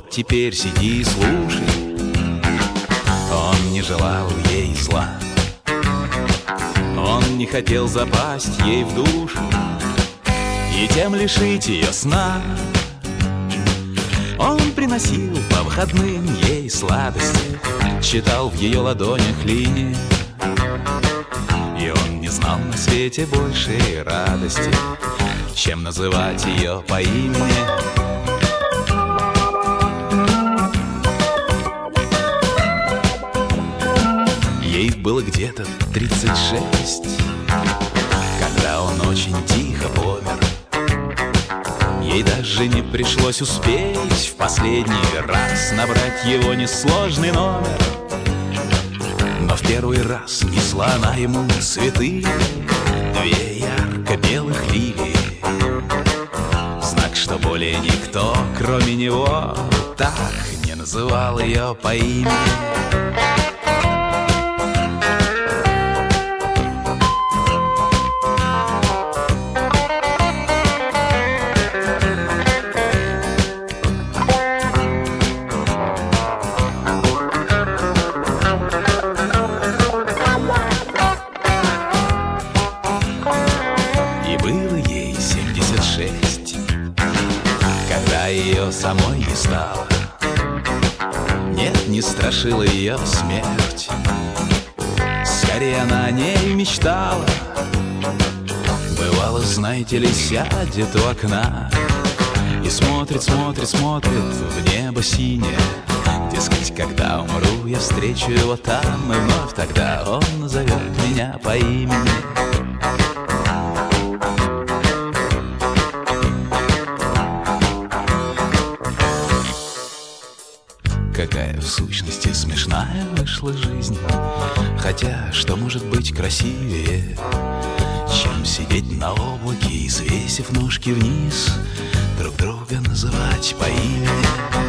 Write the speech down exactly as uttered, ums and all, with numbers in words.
теперь сиди и слушай. Он не желал ей зла, он не хотел запасть ей в душу и тем лишить ее сна. Он приносил по выходным ей сладости, читал в ее ладонях линии, и он не знал на свете большей радости, чем называть ее по имени. Ей было где-то тридцать шесть, когда он очень тихо помер. Ей даже не пришлось успеть в последний раз набрать его несложный номер. Но в первый раз несла она ему цветы, две ярко-белых лилии, знак, что более никто, кроме него, так не называл ее по имени. Самой не стало, нет, не страшила ее смерть, скорее она о ней мечтала. Бывало, знаете ли, сядет у окна и смотрит, смотрит, смотрит в небо синее. Дескать, когда умру, я встречу его там, и вновь тогда он назовет меня по имени. Какая в сущности смешная вышла жизнь, хотя что может быть красивее, чем сидеть на облаке и, свесив ножки вниз, друг друга называть по имени.